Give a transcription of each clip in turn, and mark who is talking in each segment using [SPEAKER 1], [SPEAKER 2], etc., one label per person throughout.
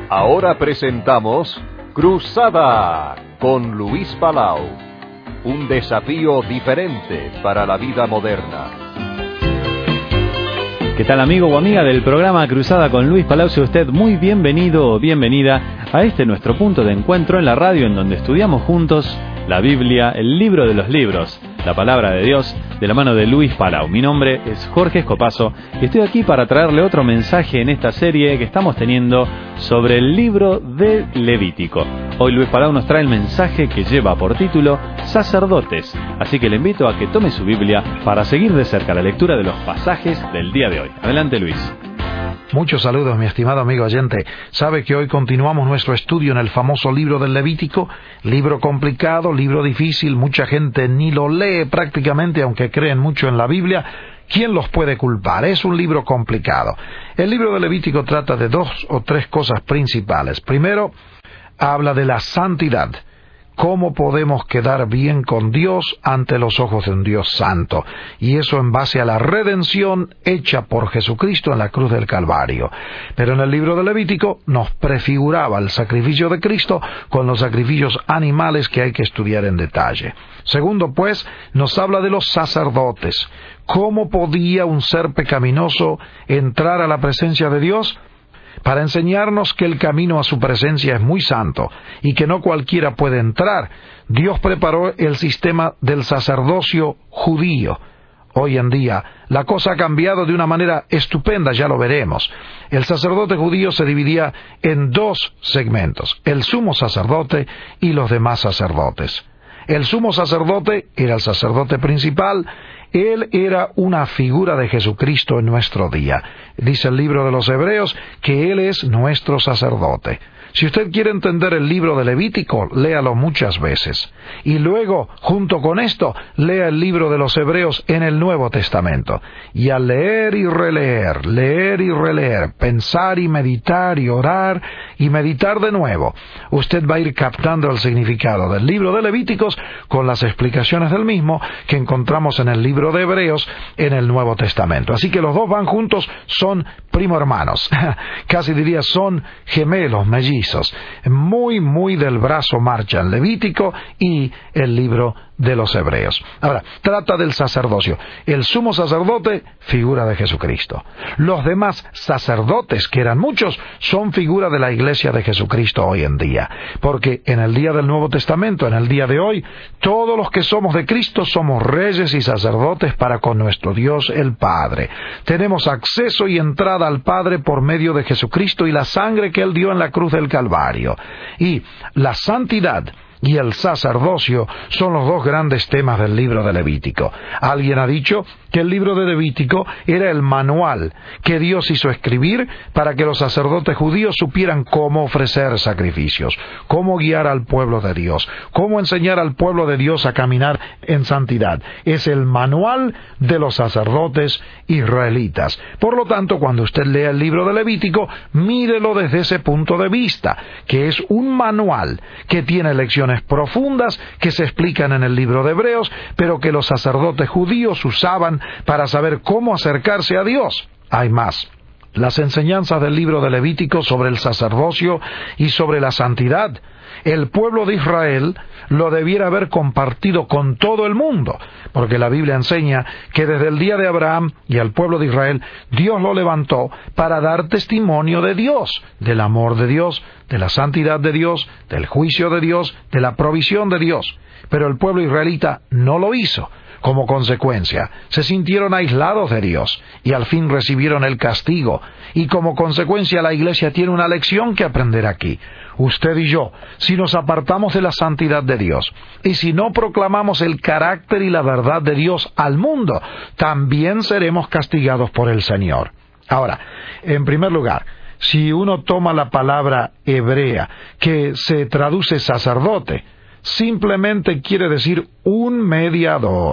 [SPEAKER 1] Ahora presentamos Cruzada con Luis Palau. Un desafío diferente para la vida moderna.
[SPEAKER 2] ¿Qué tal, amigo o amiga del programa Cruzada con Luis Palau? Sea usted muy bienvenido o bienvenida a este nuestro punto de encuentro en la radio, en donde estudiamos juntos la Biblia, el libro de los libros, la palabra de Dios, de la mano de Luis Palau. Mi nombre es Jorge Escopazo y estoy aquí para traerle otro mensaje en esta serie que estamos teniendo sobre el libro de Levítico. Hoy Luis Palau nos trae el mensaje que lleva por título Sacerdotes, así que le invito a que tome su Biblia para seguir de cerca la lectura de los pasajes del día de hoy. Adelante, Luis.
[SPEAKER 3] Muchos saludos, mi estimado amigo oyente. Sabe que hoy continuamos nuestro estudio en el famoso libro del Levítico, libro complicado, libro difícil, mucha gente ni lo lee prácticamente, aunque creen mucho en la Biblia. ¿Quién los puede culpar? Es un libro complicado. El libro del Levítico trata de 2 o 3 cosas principales. Primero, habla de la santidad. ¿Cómo podemos quedar bien con Dios ante los ojos de un Dios santo? Y eso en base a la redención hecha por Jesucristo en la cruz del Calvario. Pero en el libro de Levítico nos prefiguraba el sacrificio de Cristo con los sacrificios animales que hay que estudiar en detalle. Segundo, pues, nos habla de los sacerdotes. ¿Cómo podía un ser pecaminoso entrar a la presencia de Dios? Para enseñarnos que el camino a su presencia es muy santo y que no cualquiera puede entrar, Dios preparó el sistema del sacerdocio judío. Hoy en día, la cosa ha cambiado de una manera estupenda, ya lo veremos. El sacerdote judío se dividía en 2 segmentos, el sumo sacerdote y los demás sacerdotes. El sumo sacerdote era el sacerdote principal. Él era una figura de Jesucristo en nuestro día. Dice el libro de los Hebreos que Él es nuestro sacerdote. Si usted quiere entender el libro de Levítico, léalo muchas veces. Y luego, junto con esto, lea el libro de los Hebreos en el Nuevo Testamento. Y al leer y releer, pensar y meditar y orar y meditar de nuevo, usted va a ir captando el significado del libro de Levíticos con las explicaciones del mismo que encontramos en el libro de Hebreos en el Nuevo Testamento. Así que los dos van juntos, son primo hermanos. Casi diría son gemelos, mellizos. Muy del brazo marchan Levítico y el libro de los Hebreos. Ahora, trata del sacerdocio. El sumo sacerdote, figura de Jesucristo. Los demás sacerdotes, que eran muchos, son figura de la iglesia de Jesucristo hoy en día. Porque en el día del Nuevo Testamento, en el día de hoy, todos los que somos de Cristo somos reyes y sacerdotes para con nuestro Dios el Padre. Tenemos acceso y entrada al Padre por medio de Jesucristo y la sangre que Él dio en la cruz del Calvario. Y la santidad y el sacerdocio son los 2 grandes temas del libro de Levítico. Alguien ha dicho que el libro de Levítico era el manual que Dios hizo escribir para que los sacerdotes judíos supieran cómo ofrecer sacrificios, cómo guiar al pueblo de Dios, cómo enseñar al pueblo de Dios a caminar en santidad. Es el manual de los sacerdotes israelitas. Por lo tanto, cuando usted lea el libro de Levítico, mírelo desde ese punto de vista, que es un manual que tiene lecciones profundas que se explican en el libro de Hebreos, pero que los sacerdotes judíos usaban para saber cómo acercarse a Dios. Hay más. Las enseñanzas del libro de Levítico sobre el sacerdocio y sobre la santidad, el pueblo de Israel lo debiera haber compartido con todo el mundo, porque la Biblia enseña que desde el día de Abraham y al pueblo de Israel, Dios lo levantó para dar testimonio de Dios, del amor de Dios, de la santidad de Dios, del juicio de Dios, de la provisión de Dios. Pero el pueblo israelita no lo hizo. Como consecuencia, se sintieron aislados de Dios y al fin recibieron el castigo. Y como consecuencia, la iglesia tiene una lección que aprender aquí. Usted y yo, si nos apartamos de la santidad de Dios y si no proclamamos el carácter y la verdad de Dios al mundo, también seremos castigados por el Señor. Ahora, en primer lugar, si uno toma la palabra hebrea, que se traduce sacerdote, simplemente quiere decir un mediador.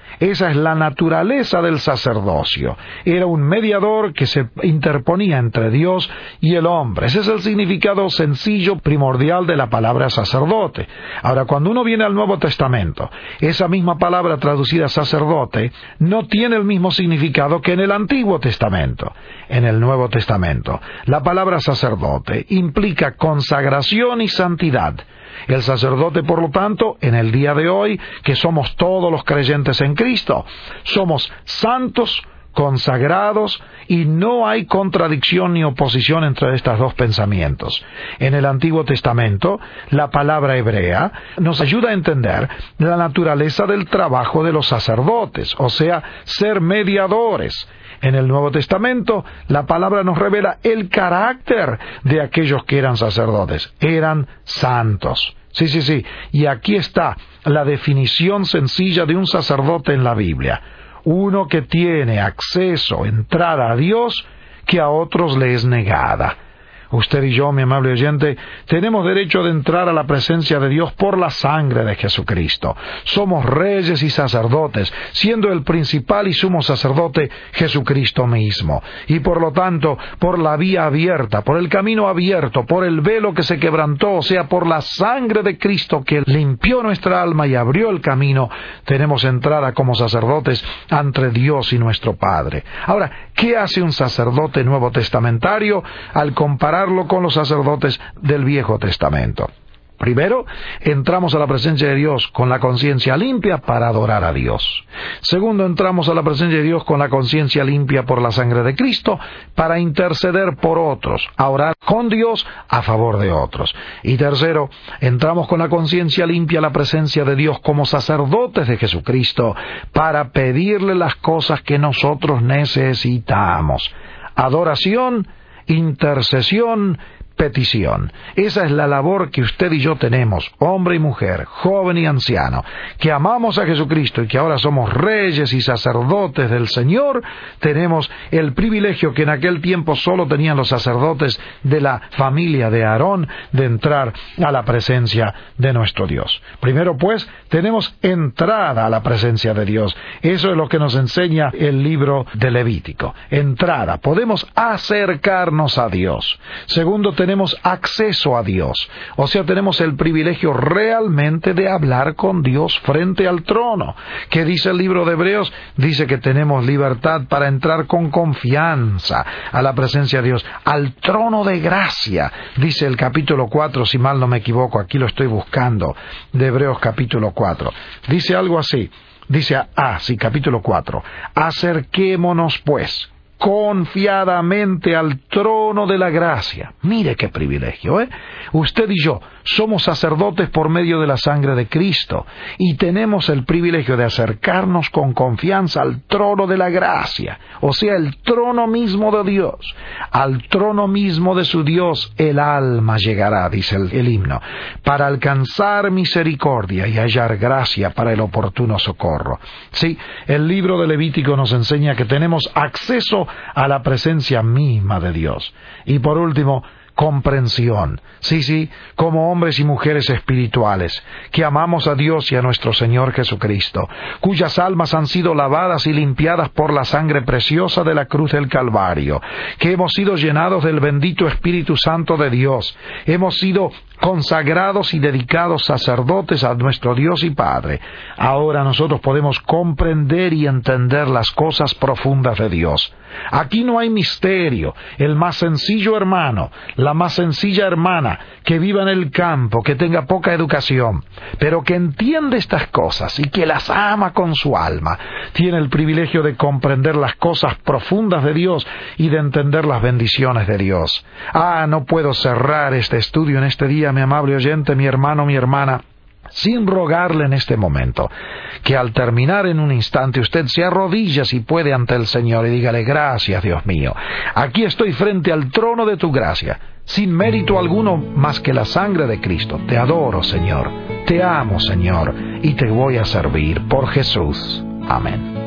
[SPEAKER 3] Esa es la naturaleza del sacerdocio. Era un mediador que se interponía entre Dios y el hombre. Ese es el significado sencillo, primordial de la palabra sacerdote. Ahora, cuando uno viene al Nuevo Testamento, esa misma palabra traducida sacerdote no tiene el mismo significado que en el Antiguo Testamento. En el Nuevo Testamento, la palabra sacerdote implica consagración y santidad. El sacerdote, por lo tanto, en el día de hoy, que somos todos los creyentes en Cristo, somos santos, consagrados, y no hay contradicción ni oposición entre estos dos pensamientos. En el Antiguo Testamento, la palabra hebrea nos ayuda a entender la naturaleza del trabajo de los sacerdotes, o sea, ser mediadores. En el Nuevo Testamento, la palabra nos revela el carácter de aquellos que eran sacerdotes. Eran santos. Sí. Y aquí está la definición sencilla de un sacerdote en la Biblia. Uno que tiene acceso, entrada a Dios, que a otros le es negada. Usted y yo, mi amable oyente, tenemos derecho de entrar a la presencia de Dios por la sangre de Jesucristo. Somos reyes y sacerdotes, siendo el principal y sumo sacerdote Jesucristo mismo. Y por lo tanto, por la vía abierta, por el camino abierto, por el velo que se quebrantó, o sea, por la sangre de Cristo que limpió nuestra alma y abrió el camino, tenemos entrada como sacerdotes ante Dios y nuestro Padre. Ahora, ¿qué hace un sacerdote nuevo testamentario al compararlo con los sacerdotes del Viejo Testamento? Primero, entramos a la presencia de Dios con la conciencia limpia para adorar a Dios. Segundo, entramos a la presencia de Dios con la conciencia limpia por la sangre de Cristo para interceder por otros, a orar con Dios a favor de otros. Y tercero, entramos con la conciencia limpia a la presencia de Dios como sacerdotes de Jesucristo para pedirle las cosas que nosotros necesitamos. Adoración, intercesión, petición. Esa es la labor que usted y yo tenemos, hombre y mujer, joven y anciano, que amamos a Jesucristo y que ahora somos reyes y sacerdotes del Señor. Tenemos el privilegio que en aquel tiempo solo tenían los sacerdotes de la familia de Aarón de entrar a la presencia de nuestro Dios. Primero, pues, tenemos entrada a la presencia de Dios. Eso es lo que nos enseña el libro de Levítico. Entrada. Podemos acercarnos a Dios. Segundo, tenemos acceso a Dios, o sea, tenemos el privilegio realmente de hablar con Dios frente al trono. ¿Qué dice el libro de Hebreos? Dice que tenemos libertad para entrar con confianza a la presencia de Dios, al trono de gracia, dice el capítulo 4, si mal no me equivoco, aquí lo estoy buscando, de Hebreos capítulo 4. Dice algo así, dice, capítulo 4, acerquémonos pues confiadamente al trono de la gracia. Mire qué privilegio, ¿eh? Usted y yo somos sacerdotes por medio de la sangre de Cristo y tenemos el privilegio de acercarnos con confianza al trono de la gracia, o sea, el trono mismo de Dios. Al trono mismo de su Dios el alma llegará, dice el himno, para alcanzar misericordia y hallar gracia para el oportuno socorro. Sí, el libro de Levítico nos enseña que tenemos acceso a la presencia misma de Dios. Y por último, comprensión. Sí, como hombres y mujeres espirituales, que amamos a Dios y a nuestro Señor Jesucristo, cuyas almas han sido lavadas y limpiadas por la sangre preciosa de la cruz del Calvario, que hemos sido llenados del bendito Espíritu Santo de Dios, hemos sido consagrados y dedicados sacerdotes a nuestro Dios y Padre. Ahora nosotros podemos comprender y entender las cosas profundas de Dios. Aquí no hay misterio. El más sencillo hermano, la más sencilla hermana, que viva en el campo, que tenga poca educación, pero que entiende estas cosas y que las ama con su alma, tiene el privilegio de comprender las cosas profundas de Dios y de entender las bendiciones de Dios. No puedo cerrar este estudio en este día, mi amable oyente, mi hermano, mi hermana, sin rogarle en este momento que al terminar en un instante usted se arrodille si puede ante el Señor y dígale: gracias, Dios mío, aquí estoy frente al trono de tu gracia, sin mérito alguno más que la sangre de Cristo. Te adoro, Señor, te amo, Señor, y te voy a servir por Jesús. Amén.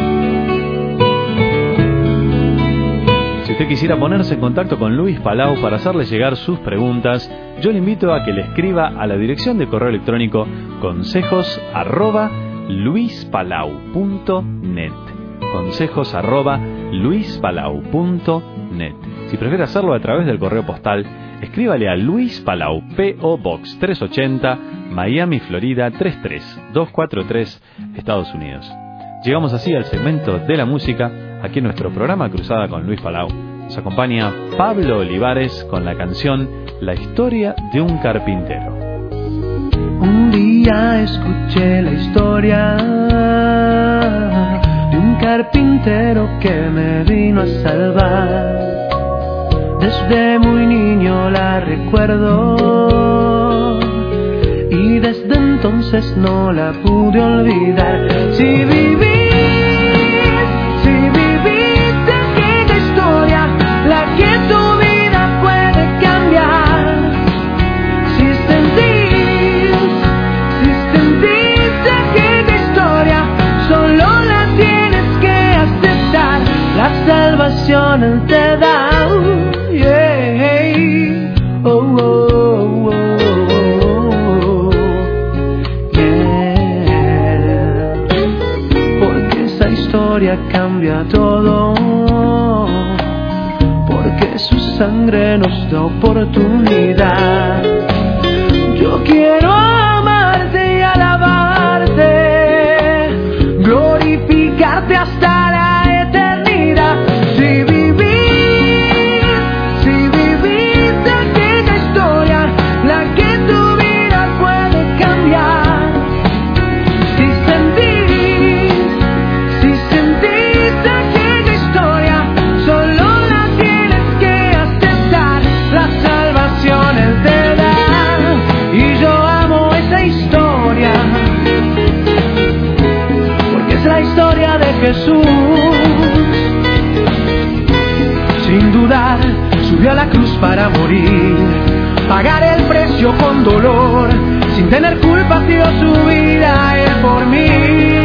[SPEAKER 2] Si usted quisiera ponerse en contacto con Luis Palau para hacerle llegar sus preguntas, yo le invito a que le escriba a la dirección de correo electrónico consejos@ @luispalau.net. consejos@luispalau.net. Si prefiere hacerlo a través del correo postal, escríbale a Luis Palau, P.O. Box 380, Miami, Florida 33243, Estados Unidos. Llegamos así al segmento de la música, aquí en nuestro programa Cruzada con Luis Palau. Nos acompaña Pablo Olivares con la canción La historia de un carpintero.
[SPEAKER 4] Un día escuché la historia de un carpintero que me vino a salvar. Desde muy niño la recuerdo y desde entonces no la pude olvidar. Si viviste aquella historia, la que tu vida puede cambiar. Si sentiste aquella historia, solo la tienes que aceptar. La salvación Él te da. Cambia todo, porque su sangre nos da oportunidad. Yo quiero amarte y alabarte, glorificarte hasta la eternidad. Si viviste aquella historia, la que tu vida puede cambiar. Si sentiste aquella historia, solo la tienes que aceptar. La salvación Él te da, y yo amo esa historia, porque es la historia de Jesús. Sin dudar, subió a la cruz para morir, pagar el precio con dolor. Sin tener culpa dio su vida Él por mí.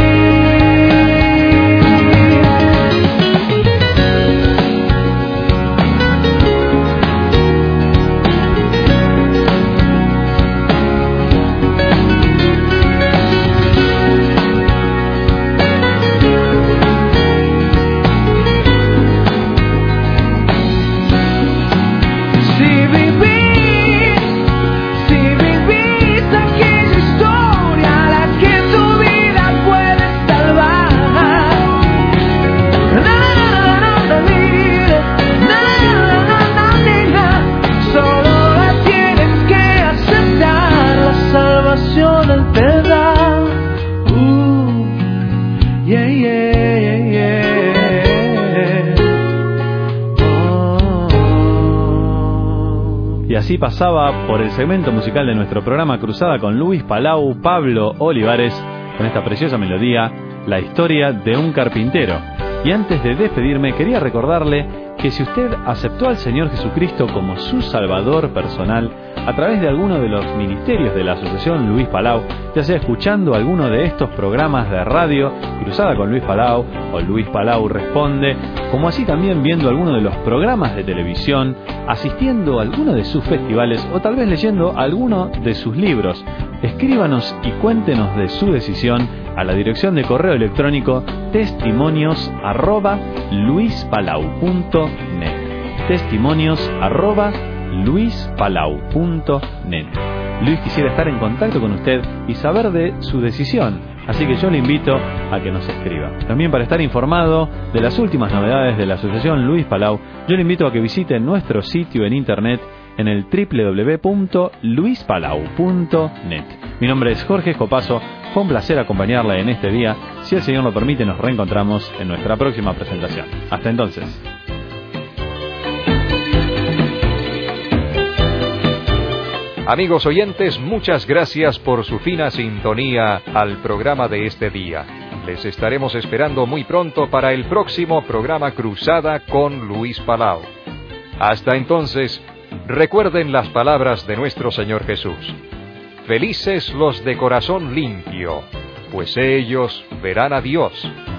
[SPEAKER 2] Así pasaba por el segmento musical de nuestro programa Cruzada con Luis Palau, Pablo Olivares, con esta preciosa melodía, La historia de un carpintero. Y antes de despedirme, quería recordarle que si usted aceptó al Señor Jesucristo como su Salvador personal a través de alguno de los ministerios de la Asociación Luis Palau, ya sea escuchando alguno de estos programas de radio, Cruzada con Luis Palau o Luis Palau Responde, como así también viendo alguno de los programas de televisión, asistiendo a alguno de sus festivales o tal vez leyendo alguno de sus libros, escríbanos y cuéntenos de su decisión a la dirección de correo electrónico testimonios@luispalau.net. testimonios@luispalau.net. Luis quisiera estar en contacto con usted y saber de su decisión, así que yo le invito a que nos escriba. También para estar informado de las últimas novedades de la Asociación Luis Palau, yo le invito a que visite nuestro sitio en internet en el www.luispalau.net. Mi nombre es Jorge Escopazo, fue un placer acompañarla en este día. Si el Señor lo permite, nos reencontramos en nuestra próxima presentación. Hasta entonces.
[SPEAKER 1] Amigos oyentes, muchas gracias por su fina sintonía al programa de este día. Les estaremos esperando muy pronto para el próximo programa Cruzada con Luis Palau. Hasta entonces, recuerden las palabras de nuestro Señor Jesús. Felices los de corazón limpio, pues ellos verán a Dios.